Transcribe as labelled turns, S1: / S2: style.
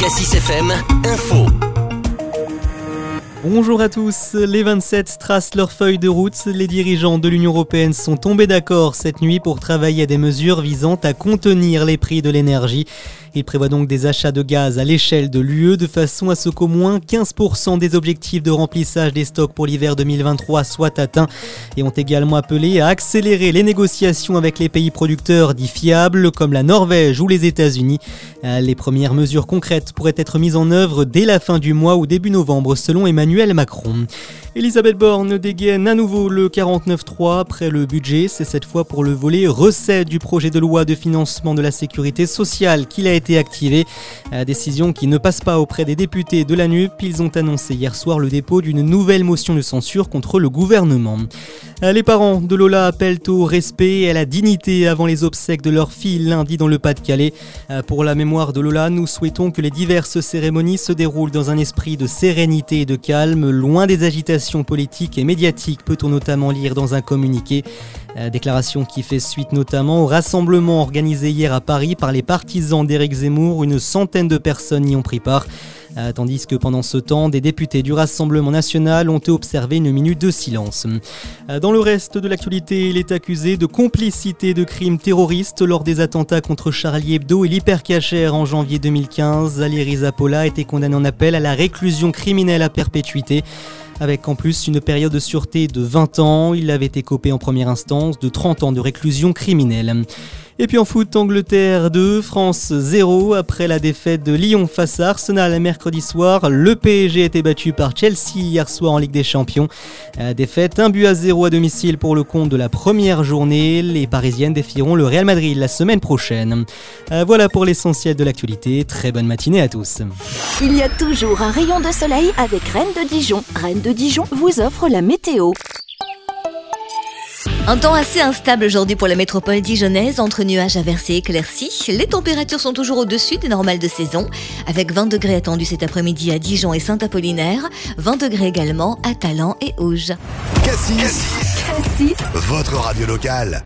S1: Cassis FM, info.
S2: Bonjour à tous, les 27 tracent leur feuille de route. Les dirigeants de l'Union européenne sont tombés d'accord cette nuit pour travailler à des mesures visant à contenir les prix de l'énergie. Ils prévoient donc des achats de gaz à l'échelle de l'UE de façon à ce qu'au moins 15% des objectifs de remplissage des stocks pour l'hiver 2023 soient atteints et ont également appelé à accélérer les négociations avec les pays producteurs dits fiables comme la Norvège ou les États-Unis. Les premières mesures concrètes pourraient être mises en œuvre dès la fin du mois ou début novembre selon Emmanuel Macron. Elisabeth Borne dégaine à nouveau le 49.3 après le budget. C'est cette fois pour le volet recettes du projet de loi de financement de la sécurité sociale qu'il a été activé. Décision qui ne passe pas auprès des députés de la NUP. Ils ont annoncé hier soir le dépôt d'une nouvelle motion de censure contre le gouvernement. Les parents de Lola appellent au respect et à la dignité avant les obsèques de leur fille lundi dans le Pas-de-Calais. Pour la mémoire de Lola, nous souhaitons que les diverses cérémonies se déroulent dans un esprit de sérénité et de calme, loin des agitations politiques et médiatiques, peut-on notamment lire dans un communiqué. Déclaration qui fait suite notamment au rassemblement organisé hier à Paris par les partisans d'Éric Zemmour. Une centaine de personnes y ont pris part. Tandis que pendant ce temps, des députés du Rassemblement national ont observé une minute de silence. Dans le reste de l'actualité, il est accusé de complicité de crimes terroristes lors des attentats contre Charlie Hebdo et l'Hypercacher en janvier 2015. Ali Rizapola a été condamné en appel à la réclusion criminelle à perpétuité, avec en plus une période de sûreté de 20 ans. Il avait écopé en première instance de 30 ans de réclusion criminelle. Et puis en foot, Angleterre 2, France 0. Après la défaite de Lyon face à Arsenal mercredi soir, le PSG a été battu par Chelsea hier soir en Ligue des Champions. Défaite 1-0 à domicile pour le compte de la première journée. Les Parisiennes défieront le Real Madrid la semaine prochaine. Voilà pour l'essentiel de l'actualité. Très bonne matinée à tous.
S3: Il y a toujours un rayon de soleil avec Rennes de Dijon. Rennes de Dijon vous offre la météo.
S4: Un temps assez instable aujourd'hui pour la métropole dijonnaise, entre nuages averses et éclaircies. Les températures sont toujours au-dessus des normales de saison, avec 20 degrés attendus cet après-midi à Dijon et Saint-Apollinaire, 20 degrés également à Talent et Auge.
S5: Cassis, votre radio locale.